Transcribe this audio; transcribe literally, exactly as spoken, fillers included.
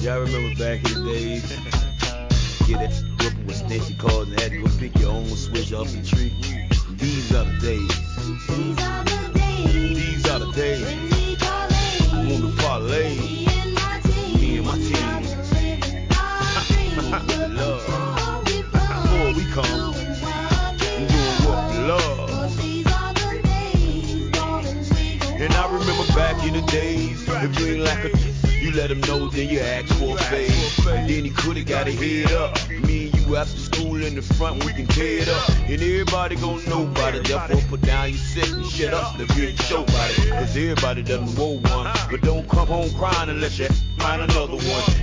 Y'all remember back in the days? Get that whooping with extension cords and had to go pick your own switch off the tree. These are the days. These are the days. These are the days. When we parlay. When we parlay. Me and my team. Me and my team. Living our dreams. Love. Before we Before we come. doing what we Doing what we love. Cause these are the days. Going we gon' And I remember back in the days, if you ain't like a you let him know, then you ask for a fade. And then he coulda got a head up. Me and you after school in the front, we can tear it up. And everybody gon' know about it. Therefore put down your set and shut up if you ain't show about it. Cause everybody doesn't roll one. But don't come home crying unless you find another one.